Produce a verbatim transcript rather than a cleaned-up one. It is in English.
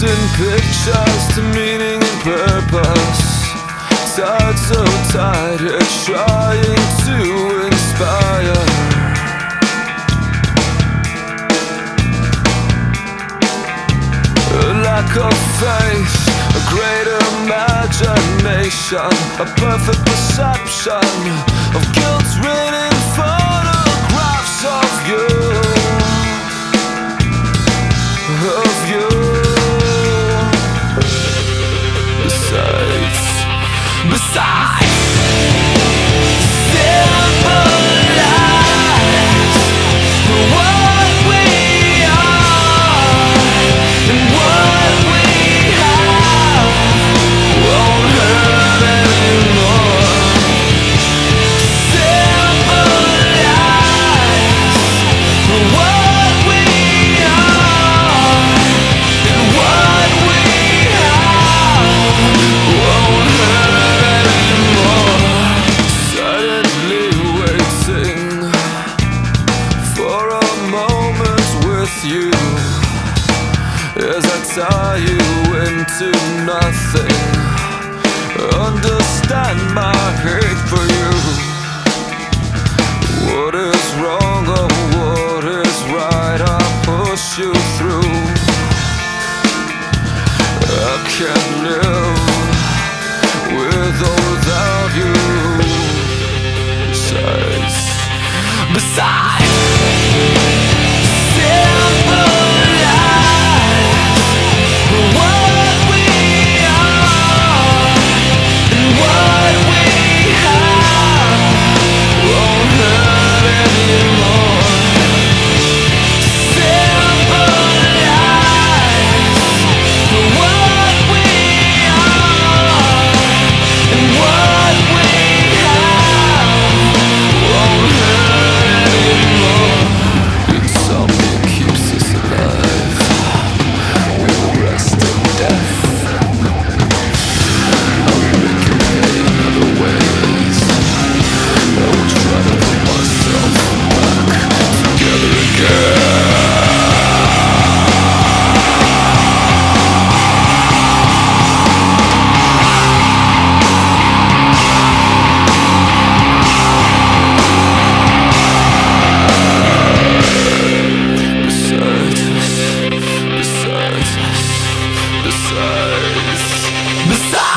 Changing pictures to meaning and purpose. Tied so tight, it's trying to inspire. A lack of faith, a great imagination, a perfect perception of guilt-ridden photographs of you, of you. Besides, besides, symbolize what we are and what we have won't hurt anymore. Symbolize what we are and what we have won't hurt anymore. Silently waiting for a moment with you as I tie you into nothing. Understand my hate for you. What is wrong or what is right, I push you through. I can't live with or without you. Besides, besides, symbolize what we are and what we have won't hurt anymore. Symbolize what we are and what we have won't hurt anymore. Insomnia keeps us alive. We will rest in death. I will make you pay in other ways. I will try to put myself back together again. Besides, besides, besides, besides.